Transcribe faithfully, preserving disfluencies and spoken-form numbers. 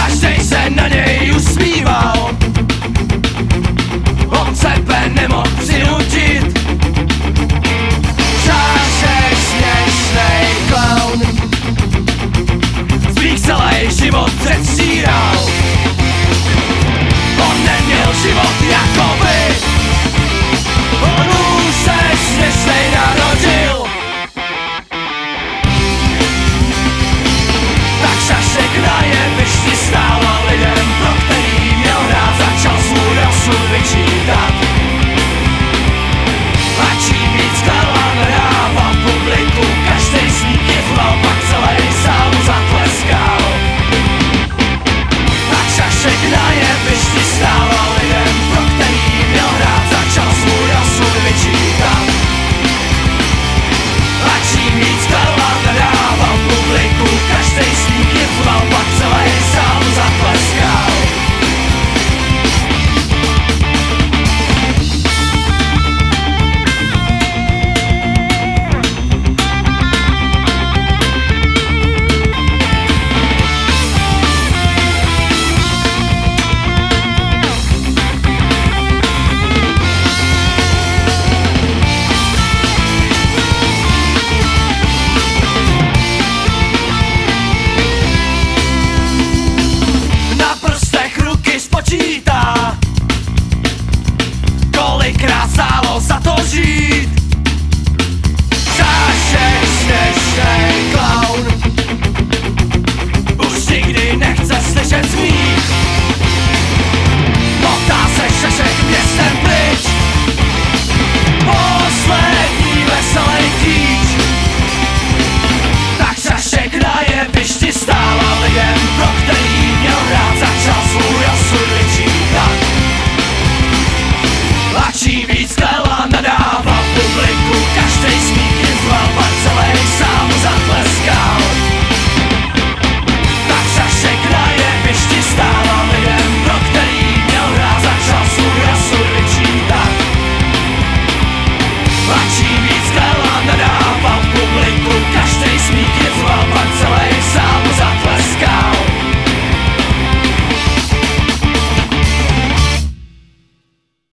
každej se na něj usmíval. On sebe nemohl přinutit. Žášek, směšnej klaun, zbýk celý život předstíral. On neměl život jako vy, on už se směšnej narodil. Tak Šašek na jevišti stál a lidem, pro který měl hrát, začal svůj osud vyčítat. A čím víc Karla nahrával publiku, každej z nich jezval, pak celý sál mu zatleskal. Tak Šašek na jevišti stál a lidem, pro který měl hrát, začal svůj osud vyčítat. A čím víc Karla nahrával publiku, každej z nich jezval, pak celý sál mu zatleskal. Spočítá, kolikrát stálo za to žít.